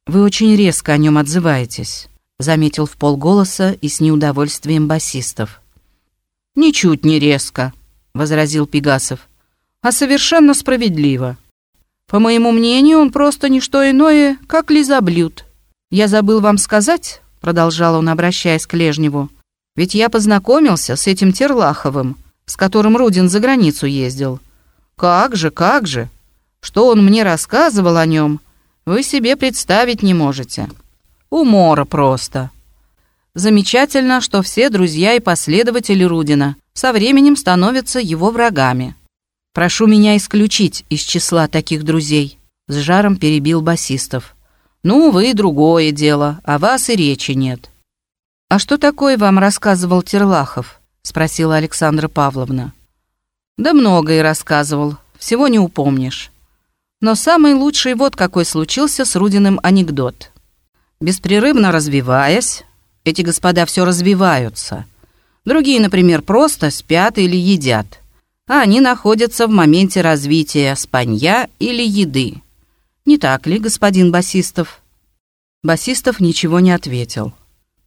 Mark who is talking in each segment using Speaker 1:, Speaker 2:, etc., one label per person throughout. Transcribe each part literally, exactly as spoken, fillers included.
Speaker 1: «Вы очень резко о нем отзываетесь», — заметил вполголоса и с неудовольствием басистов. «Ничуть не резко», — возразил Пегасов, — «а совершенно справедливо. По моему мнению, он просто не что иное, как лизоблюд. Я забыл вам сказать, — продолжал он, обращаясь к Лежневу, — ведь я познакомился с этим Терлаховым, с которым Рудин за границу ездил. Как же, как же! Что он мне рассказывал о нем, вы себе представить не можете. Умора просто. Замечательно, что все друзья и последователи Рудина со временем становятся его врагами. Прошу меня исключить из числа таких друзей», — с жаром перебил басистов. «Ну, вы другое дело, о вас и речи нет». «А что такое вам рассказывал Терлахов?» — спросила Александра Павловна. «Да многое рассказывал, всего не упомнишь. Но самый лучший вот какой случился с Рудиным анекдот. Беспрерывно развиваясь, эти господа все развиваются. Другие, например, просто спят или едят, а они находятся в моменте развития спанья или еды. Не так ли, господин Басистов?» Басистов ничего не ответил.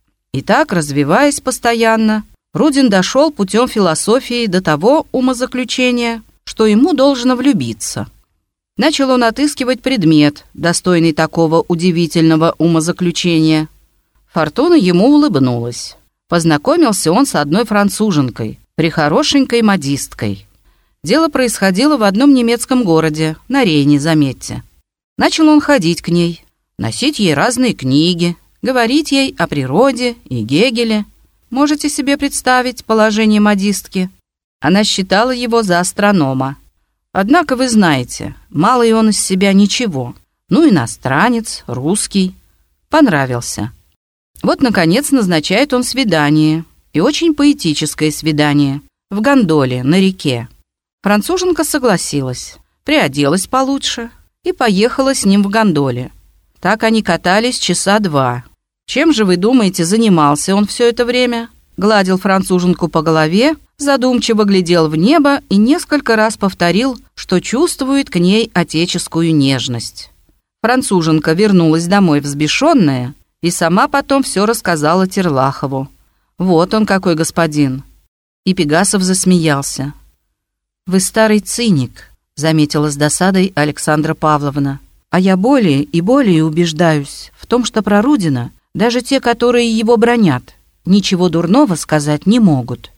Speaker 1: И так, развиваясь постоянно, Рудин дошел путем философии до того умозаключения, что ему должно влюбиться. Начал он отыскивать предмет, достойный такого удивительного умозаключения. Фортуна ему улыбнулась. Познакомился он с одной француженкой, прихорошенькой модисткой. Дело происходило в одном немецком городе, на Рейне, заметьте. Начал он ходить к ней, носить ей разные книги, говорить ей о природе и Гегеле. Можете себе представить положение модистки? Она считала его за астронома. Однако, вы знаете, мало и он из себя ничего. Ну, иностранец, русский. Понравился. Вот, наконец, назначает он свидание. И очень поэтическое свидание. В гондоле, на реке. Француженка согласилась, приоделась получше и поехала с ним в гондоле. Так они катались часа два. Чем же, вы думаете, занимался он все это время? Гладил француженку по голове, задумчиво глядел в небо и несколько раз повторил, что чувствует к ней отеческую нежность. Француженка вернулась домой взбешенная и сама потом все рассказала Терлахову. Вот он какой господин. И Пегасов засмеялся. «Вы старый циник», — заметила с досадой Александра Павловна. «А я более и более убеждаюсь в том, что про Рудина даже те, которые его бранят, ничего дурного сказать не могут».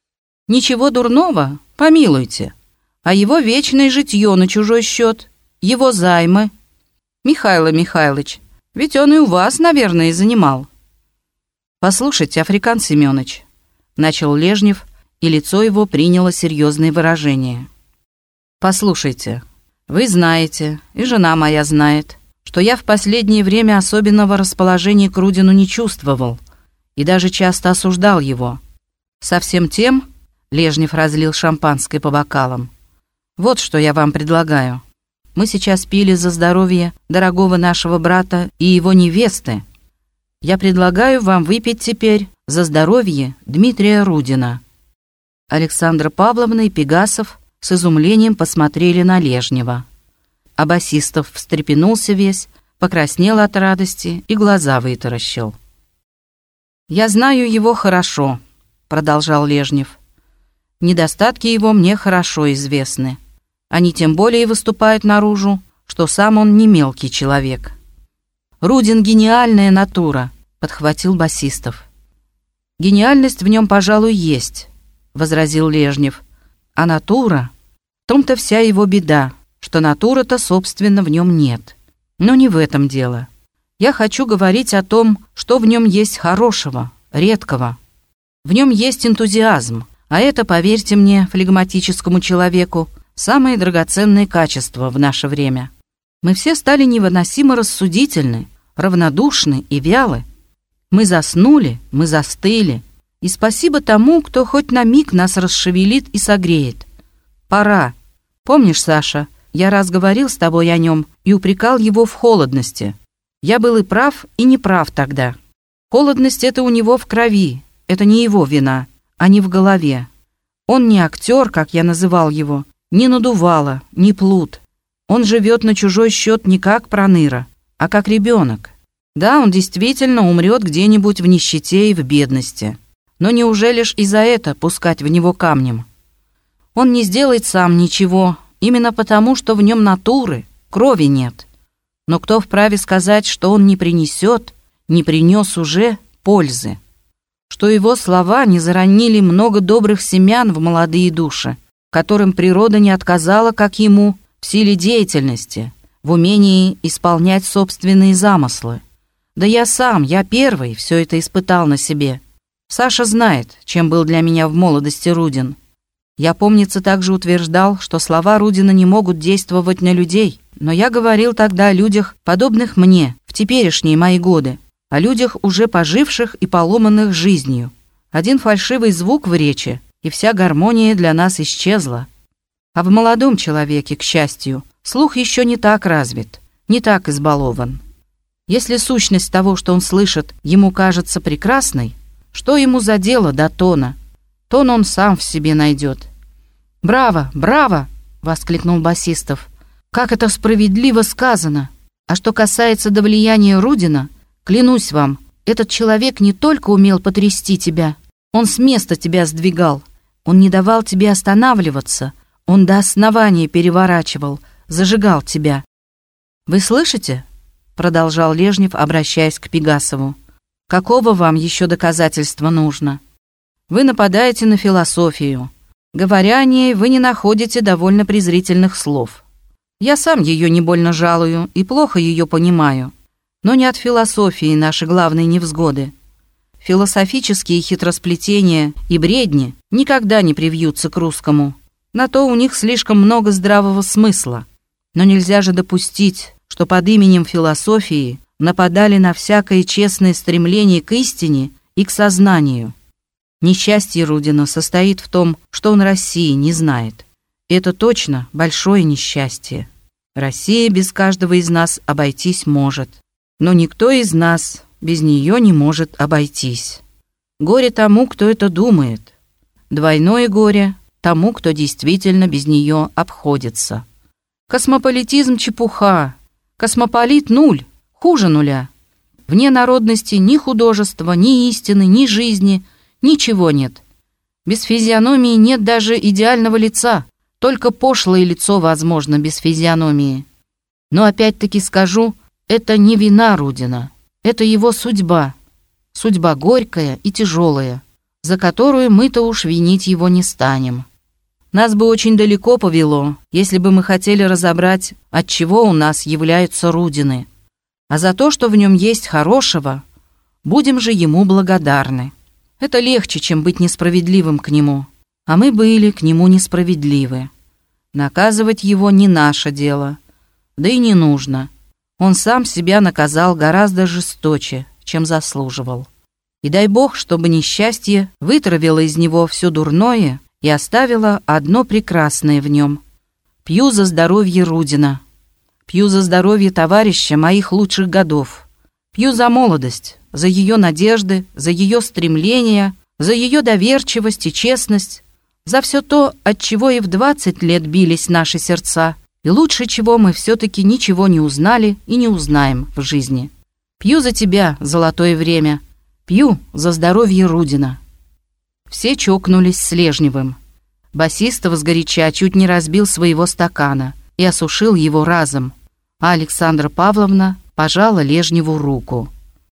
Speaker 1: «Ничего дурного? Помилуйте. А его вечное житье на чужой счет, его займы. Михайло Михайлович, ведь он и у вас, наверное, занимал». «Послушайте, Африкан Семёныч», — начал Лежнев, и лицо его приняло серьезное выражение. «Послушайте, вы знаете, и жена моя знает, что я в последнее время особенного расположения к Рудину не чувствовал и даже часто осуждал его. Со всем тем...» — Лежнев разлил шампанское по бокалам. «Вот что я вам предлагаю. Мы сейчас пили за здоровье дорогого нашего брата и его невесты. Я предлагаю вам выпить теперь за здоровье Дмитрия Рудина». Александра Павловна и Пегасов с изумлением посмотрели на Лежнева. А Басистов встрепенулся весь, покраснел от радости и глаза вытаращил. «Я знаю его хорошо», — продолжал Лежнев. «Недостатки его мне хорошо известны. Они тем более выступают наружу, что сам он не мелкий человек». «Рудин — гениальная натура», — подхватил Басистов. «Гениальность в нем, пожалуй, есть», — возразил Лежнев. «А натура? В том-то вся его беда, что натуры-то, собственно, в нем нет. Но не в этом дело. Я хочу говорить о том, что в нем есть хорошего, редкого. В нем есть энтузиазм, а это, поверьте мне, флегматическому человеку, самое драгоценное качество в наше время. Мы все стали невыносимо рассудительны, равнодушны и вялы. Мы заснули, мы застыли. И спасибо тому, кто хоть на миг нас расшевелит и согреет. Пора. Помнишь, Саша, я раз говорил с тобой о нем и упрекал его в холодности. Я был и прав, и не прав тогда. Холодность — это у него в крови, это не его вина, а не в голове. Он не актер, как я называл его, не надувало, не плут. Он живет на чужой счет не как проныра, а как ребенок. Да, он действительно умрет где-нибудь в нищете и в бедности. Но неужели ж и за это пускать в него камнем? Он не сделает сам ничего, именно потому, что в нем натуры, крови нет. Но кто вправе сказать, что он не принесет, не принес уже пользы? Что его слова не заронили много добрых семян в молодые души, которым природа не отказала, как ему, в силе деятельности, в умении исполнять собственные замыслы. Да я сам, я первый все это испытал на себе. Саша знает, чем был для меня в молодости Рудин. Я, помнится, также утверждал, что слова Рудина не могут действовать на людей, но я говорил тогда о людях, подобных мне, в теперешние мои годы, о людях, уже поживших и поломанных жизнью. Один фальшивый звук в речи, и вся гармония для нас исчезла. А в молодом человеке, к счастью, слух еще не так развит, не так избалован. Если сущность того, что он слышит, ему кажется прекрасной, что ему за дело до тона? Тон он сам в себе найдет. «Браво, браво!» — воскликнул Басистов. «Как это справедливо сказано! А что касается до влияния Рудина, клянусь вам, этот человек не только умел потрясти тебя, он с места тебя сдвигал, он не давал тебе останавливаться, он до основания переворачивал, зажигал тебя». «Вы слышите?» — продолжал Лежнев, обращаясь к Пегасову. «Какого вам еще доказательства нужно? Вы нападаете на философию. Говоря о ней, вы не находите довольно презрительных слов. Я сам ее не больно жалую и плохо ее понимаю. Но не от философии наши главные невзгоды. Философические хитросплетения и бредни никогда не привьются к русскому. На то у них слишком много здравого смысла. Но нельзя же допустить, что под именем философии нападали на всякое честное стремление к истине и к сознанию. Несчастье Рудина состоит в том, что он России не знает. Это точно большое несчастье. Россия без каждого из нас обойтись может, но никто из нас без нее не может обойтись. Горе тому, кто это думает. Двойное горе тому, кто действительно без нее обходится. Космополитизм — чепуха. Космополит — нуль. Хуже нуля. Вне народности ни художества, ни истины, ни жизни, ничего нет. Без физиономии нет даже идеального лица, только пошлое лицо возможно без физиономии. Но опять-таки скажу, это не вина Рудина, это его судьба, судьба горькая и тяжелая, за которую мы-то уж винить его не станем. Нас бы очень далеко повело, если бы мы хотели разобрать, от чего у нас являются Рудины. А за то, что в нем есть хорошего, будем же ему благодарны. Это легче, чем быть несправедливым к нему. А мы были к нему несправедливы. Наказывать его не наше дело. Да и не нужно. Он сам себя наказал гораздо жесточе, чем заслуживал. И дай Бог, чтобы несчастье вытравило из него все дурное и оставило одно прекрасное в нем. Пью за здоровье Рудина. Пью за здоровье товарища моих лучших годов. Пью за молодость, за ее надежды, за ее стремления, за ее доверчивость и честность, за все то, от чего и в двадцать лет бились наши сердца, и лучше чего мы все-таки ничего не узнали и не узнаем в жизни. Пью за тебя, золотое время. Пью за здоровье Рудина». Все чокнулись с Лежневым. Басистов сгоряча чуть не разбил своего стакана и осушил его разом, а Александра Павловна пожала Лежневу руку.